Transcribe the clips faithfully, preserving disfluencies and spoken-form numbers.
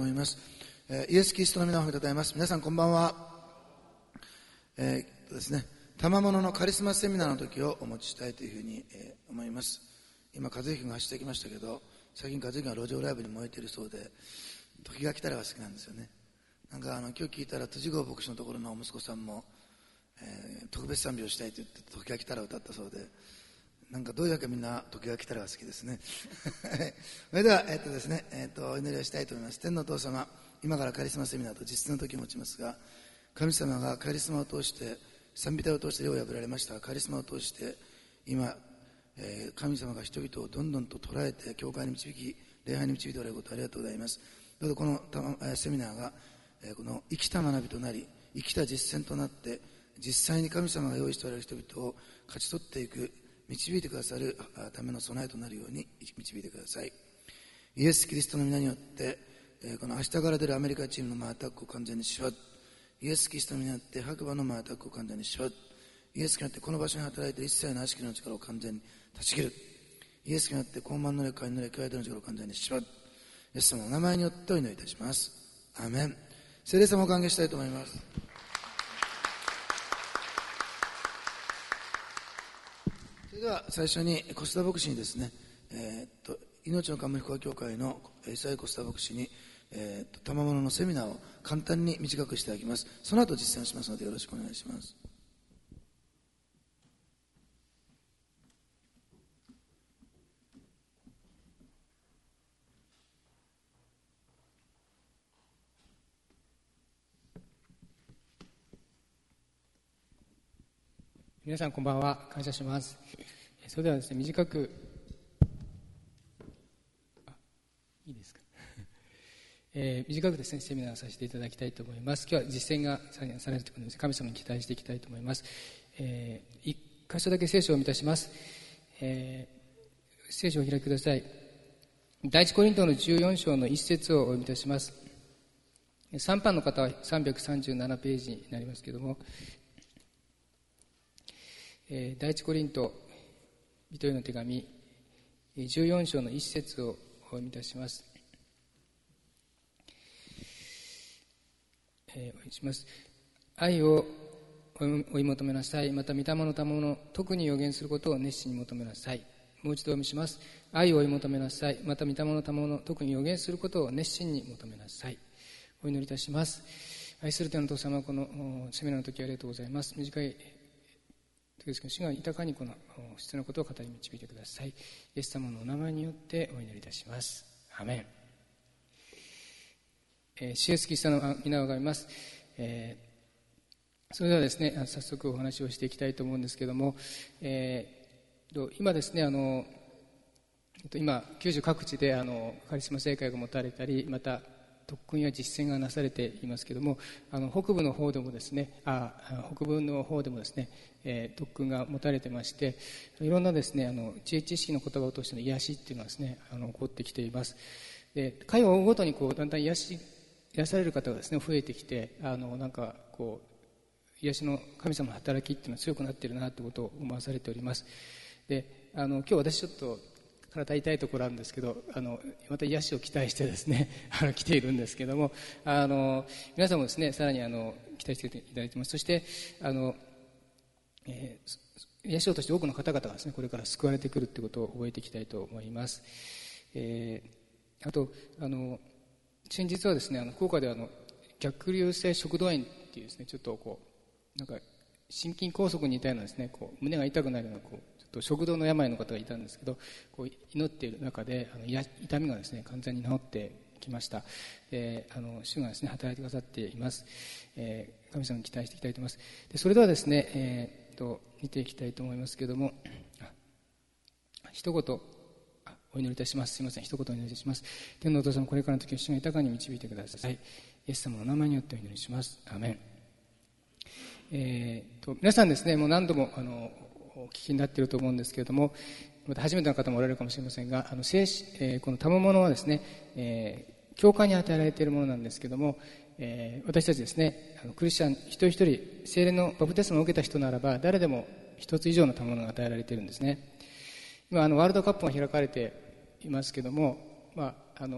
思います。えー、イエス・キリストの皆を褒めたたえます。皆さんこんばんは。えー、ですね、賜物のカリスマセミナーの時をお持ちしたいというふうに、えー、思います。今和之が走ってきましたけど、最近和之が路上ライブに燃えているそうで、時が来たらが好きなんですよね。なんかあの今日聞いたら辻郷牧師のところの息子さんも、えー、特別賛美をしたいと言って時が来たら歌ったそうで、なんかどういうわけみんな時が来たらが好きですね。それでは、えっとですね、えっとお祈りをしたいと思います。天のお父様、今からカリスマセミナーと実践の時を持ちますが、神様がカリスマを通して賛美隊を通して霊を破られました。カリスマを通して今、えー、神様が人々をどんどんと捉えて教会に導き礼拝に導いておられることをありがとうございます。どうぞこのセミナーが、えー、この生きた学びとなり、生きた実践となって実際に神様が用意しておられる人々を勝ち取っていく、導いてくださるための備えとなるように導いてください。イエス・キリストの皆によって、えー、この明日から出るアメリカチームのマータックを完全にしよう。イエス・キリストの皆によって白馬のマータックを完全にしよう。イエスによってこの場所に働いている一切の悪しきの力を完全に断ち切る。イエスによって高慢の霊、会の霊、教会の力を完全にしよう。イエス様の名前によってお祈りいたします。アーメン。聖霊様を歓迎したいと思います。それでは最初にコスタ牧師にですね、えー、っと命の冠福岡教会のイサイコスタ牧師に、えー、っと賜物のセミナーを簡単に短くしていただきます。その後実践をしますのでよろしくお願いします。 皆さんこんばんは。感謝します。それではですね、短くあいいですか、えー、短くですねセミナーをさせていただきたいと思います。今日は実践がされるということで神様に期待していきたいと思います。えー、一箇所だけ聖書を見たします。えー、聖書をお開きください。第一コリントのじゅうよん章の一節をお読みいたします。さんばんの方はさんびゃくさんじゅうななページになりますけれども、第一コリント人への手紙じゅうよん章の一節をお読みいたします。えー、お読みします。愛を追い求めなさい。また御霊の賜物、特に予言することを熱心に求めなさい。もう一度お読みします。愛を追い求めなさい。また御霊の賜物、特に予言することを熱心に求めなさい。お祈りいたします。愛する天のお父様、このセミナーの時ありがとうございます。短いですけど、主が豊かにこの必要なことを語り導いてください。イエス様のお名前によってお祈りいたします。アメン。えー、主イエスキリストの皆を拝みます。えー、それではですね、早速お話をしていきたいと思うんですけれども、えー、今ですね、あの今九州各地であのカリスマ聖会が持たれたり、また特訓や実践がなされていますけれども、あの北部の方でもですね、あ北部の方でもですね、えー、特訓が持たれてまして、いろんなですね、あの知恵知識の言葉を通しての癒しっていうのはですね、あの起こってきています。で、回を追うごとにこうだんだん癒し癒される方がですね増えてきて、あのなんかこう癒しの神様の働きっていうのは強くなっているなということを思わされております。で、あの今日私ちょっと体痛いところあるんですけど、あのまた癒しを期待してですねあの来ているんですけども、あの皆さんもですねさらにあの期待していただいています。そしてあの、えー、癒しをとして多くの方々がですねこれから救われてくるということを覚えていきたいと思います。えー、あとあの先日はですね、あの福岡ではあの逆流性食道炎っていうですね、ちょっとこうなんか心筋梗塞に似たようなですね、こう胸が痛くなるようなこうちょっと食道の病の方がいたんですけど、こう祈っている中であの痛みがですね完全に治ってきました。で、あの主がですね働いてくださっています。えー、神様に期待していきたいと思います。で、それではですね、えー、と見ていきたいと思いますけれども、一言お祈りいたします。すみません、一言お祈りいたします。天のお父様、これからの時を主が豊かに導いてください。イエス様の名前によってお祈りします。アーメン。えー、と皆さんですね、もう何度もあのお聞きになっていると思うんですけれども、また初めての方もおられるかもしれませんが、あの聖子、えー、この賜物はですね、えー、教会に与えられているものなんですけれども、えー、私たちですね、あのクリスチャン一人一人聖霊のバプテスマを受けた人ならば誰でも一つ以上の賜物が与えられているんですね。今あのワールドカップが開かれていますけども、まあ、あの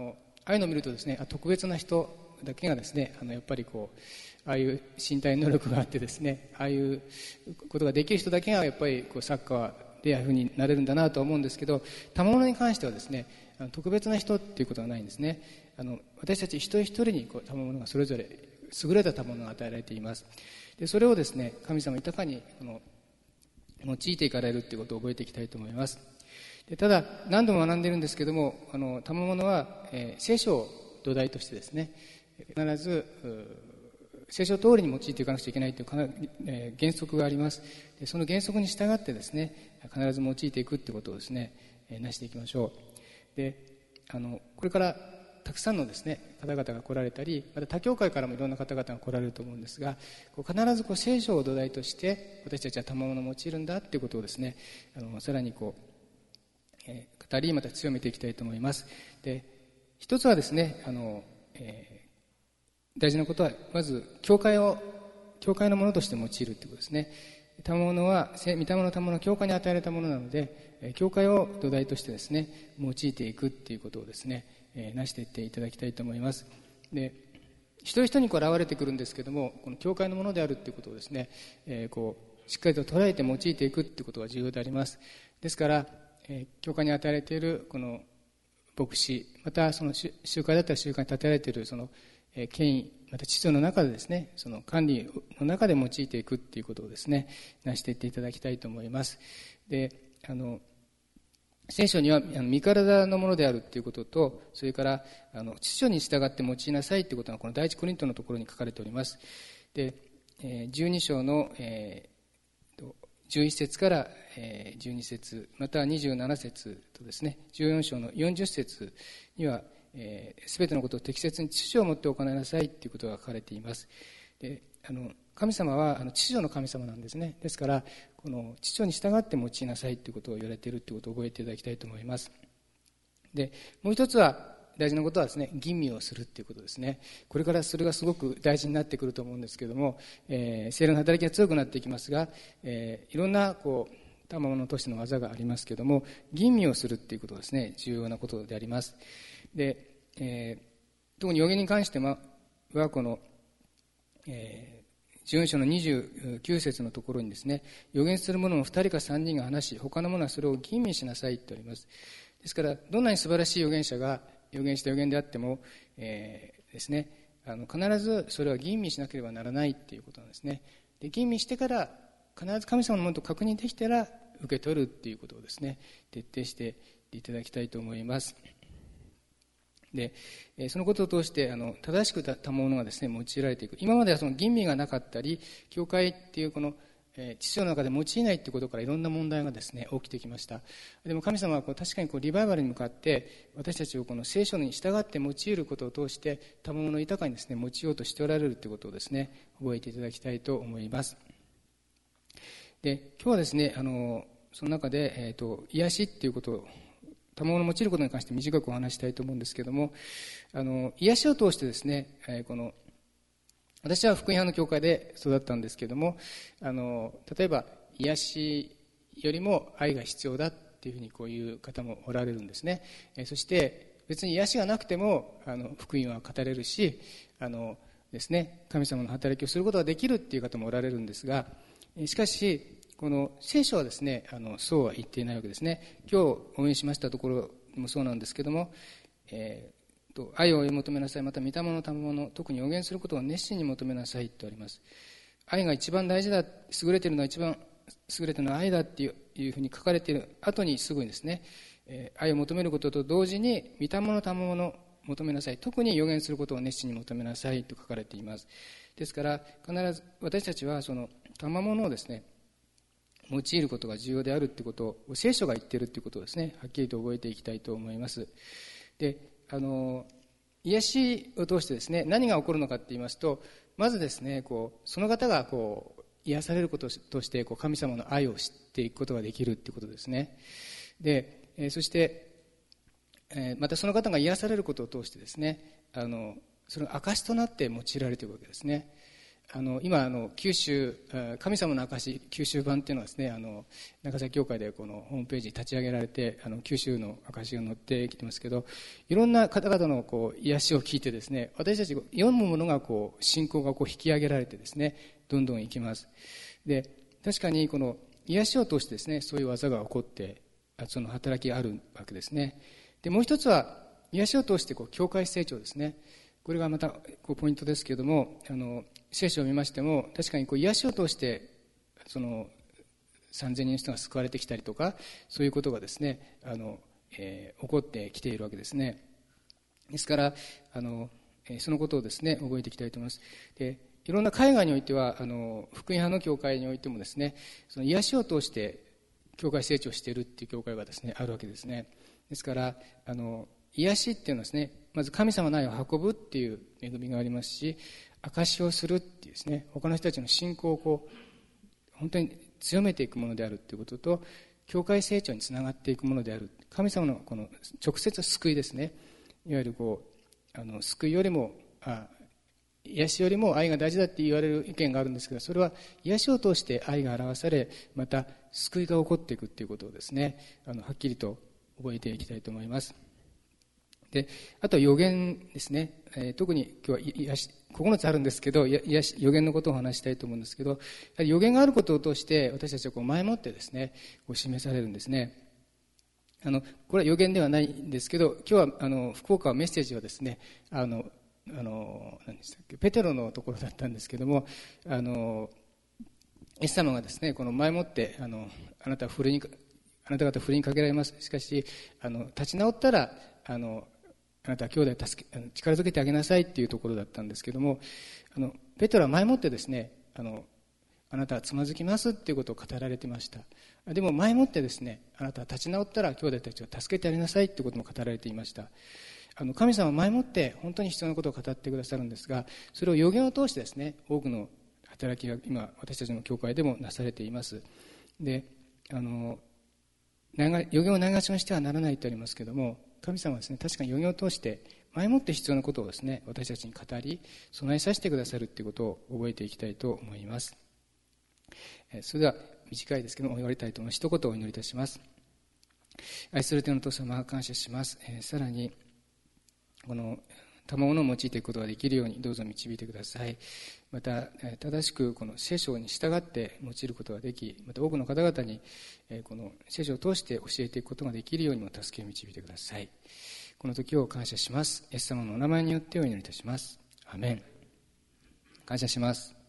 ああいうのを見るとですね、特別な人だけがですね、あのやっぱりこうああいう身体能力があってですね、ああいうことができる人だけがやっぱりこうサッカーでああいうふうになれるんだなと思うんですけど、賜物に関してはですね、あの特別な人っていうことはないんですね。あの私たち一人一人にこう賜物がそれぞれ優れた賜物が与えられています。でそれをですね、神様豊かにこの用いていかれるということを覚えていきたいと思います。でただ何度も学んでいるんですけども、あの賜物は、えー、聖書を土台としてですね、必ず聖書通りに用いていかなくちゃいけないという、えー、原則があります。でその原則に従ってですね、必ず用いていくということをですね、えー、なしていきましょう。であのこれからたくさんのですね方々が来られたり、また他教会からもいろんな方々が来られると思うんですが、こう必ずこう聖書を土台として私たちは賜物を用いるんだということをですね、あのさらにこう、えー、語りまた強めていきたいと思います。で一つはですね、あの、えー、大事なことはまず教会を教会のものとして用いるということですね。賜物は御霊の賜物は教会に与えられたものなので、教会を土台としてですね用いていくということをですね、えー、なしていっていただきたいと思います。で一人一人にこう現れてくるんですけども、この教会のものであるということをですね、えー、こうしっかりと捉えて用いていくということが重要であります。ですから、えー、教会に与えられているこの牧師、またその集会だったら集会に立てられているその、えー、権威、また秩序の中でですね、その管理の中で用いていくということをですね、なしていっていただきたいと思います。であの聖書には身体のものであるということと、それからあの秩序に従って用いなさいということがこの第一コリントのところに書かれております。で、えー、じゅうに章の、えー、じゅういち節から、えー、じゅうに節、またにじゅうなな節とですね、じゅうよん章のよんじゅう節には、えー、全てのことを適切に秩序を持って行いなさいということが書かれています。であの神様はあの秩序の神様なんですね。ですからこの秩序に従って用いなさいということを言われているということを覚えていただきたいと思います。でもう一つは大事なことはですね、吟味をするということですね。これからそれがすごく大事になってくると思うんですけれども、えー、聖霊の働きが強くなっていきますが、えー、いろんなこう賜物としての技がありますけれども、吟味をするということがですね、重要なことであります。で、えー、特に預言に関してはこの、えーじゅうよん章のにじゅうきゅう節のところにですね、預言する者も二人か三人が話し、他の者はそれを吟味しなさいとあります。ですからどんなに素晴らしい預言者が預言した預言であっても、えー、ですね、あの必ずそれは吟味しなければならないということなんですね。で吟味してから必ず神様のものと確認できたら受け取るということをですね、徹底していただきたいと思います。でそのことを通してあの正しく賜物がですね用いられていく。今まではその吟味がなかったり、教会っていうこの、えー、秩序の中で用いないということからいろんな問題がですね起きてきました。でも神様はこう確かにこうリバイバルに向かって私たちをこの聖書に従って用いることを通して賜物を豊かにですね用いようとしておられるということをですね覚えていただきたいと思います。で今日はですねあのその中で、えーと、癒しっていうことを賜物を用いることに関して短くお話したいと思うんですけれども、あの癒しを通してですね、えー、この私は福音派の教会で育ったんですけれども、あの例えば癒しよりも愛が必要だっていうふうにこういう方もおられるんですね。えー、そして別に癒しがなくてもあの福音は語れるし、あのですね、神様の働きをすることができるっていう方もおられるんですが、しかしこの聖書はですね、あのそうは言っていないわけですね。今日お読みしましたところもそうなんですけども、えー、と愛を追い求めなさい、また御霊の賜物、特に予言することを熱心に求めなさいとあります。愛が一番大事だ、優れているのは一番優れているのは愛だっていういうふうに書かれている後にすぐにですね、えー、愛を求めることと同時に御霊の賜物を求めなさい、特に予言することを熱心に求めなさいと書かれています。ですから必ず私たちはその賜物をですね用いることが重要であるということを聖書が言っているということをですねはっきりと覚えていきたいと思います。であの癒しを通してですね何が起こるのかと言いますと、まずですねこうその方がこう癒されることとしてこう神様の愛を知っていくことができるということですね。で、えー、そして、えー、またその方が癒されることを通してですねあのその証となって用いられているわけですね。 あの今あの九州神様の証九州版っていうのはですね、あの長崎教会でこのホームページに立ち上げられて、あの九州の証が載ってきてますけど、いろんな方々のこう癒しを聞いてですね、私たち読むものがこう信仰がこう引き上げられてですね、どんどんいきます。で、確かにこの癒しを通してですね、そういう技が起こって、その働きがあるわけですね。で、もう一つは癒しを通してこう教会成長ですね。これがまたこうポイントですけれども、あの聖書を見ましても、確かにこう癒しを通してそのさんぜんにんの人が救われてきたりとか、そういうことがですね、あの、えー、起こってきているわけですね。ですからあの、えー、そのことをですね覚えていきたいと思います。で、いろんな海外においてはあの福音派の教会においてもですね、その癒しを通して教会成長しているっていう教会がですねあるわけですね。ですからあの癒しっていうのはですね、まず神様の愛を運ぶっていう恵みがありますし、証しをするっていうですね、他の人たちの信仰をこう本当に強めていくものであるということと、教会成長につながっていくものである、神様のこの直接救いですね、いわゆるこうあの救いよりもあ癒しよりも愛が大事だって言われる意見があるんですけど、それは癒しを通して愛が表され、また救いが起こっていくということをですね、あのはっきりと覚えていきたいと思います。で、あとは予言ですね、えー、特に今日は癒しここのつあるんですけど、癒し予言のことをお話したいと思うんですけど、予言があることを通して私たちはこう前もってですねこう示されるんですね。あのこれは予言ではないんですけど、今日はあの福岡はメッセージはですね、あのあの何でしたっけ、ペテロのところだったんですけども、あのイエス様がですね、この前もってあのあなたはふるいにあなた方はふるいにかけられます、しかしあの立ち直ったらあのあなたは兄弟を助け力づけてあげなさいっていうところだったんですけども、あのペテロは前もってですね、あのあなたはつまずきますっていうことを語られていました。でも前もってですね、あなたは立ち直ったら兄弟たちを助けてあげなさいっていうことも語られていました。あの神様は前もって本当に必要なことを語ってくださるんですが、それを予言を通してですね、多くの働きが今私たちの教会でもなされています。で、あの予言をないがしろにしてはならないとありますけども、神様はですね、確かに予言を通して前もって必要なことをですね、私たちに語り備えさせてくださるということを覚えていきたいと思います。それでは短いですけどもお祈りたいと思います。一言お祈りいたします。愛する天のお父様、感謝します。えー、さらにこの賜物を用いていくことができるようにどうぞ導いてください。また正しくこの聖書に従って用いることができ、また多くの方々にこの聖書を通して教えていくことができるようにも助けを導いてください。この時を感謝します。イエス様のお名前によってお祈りいたします。アメン。感謝します。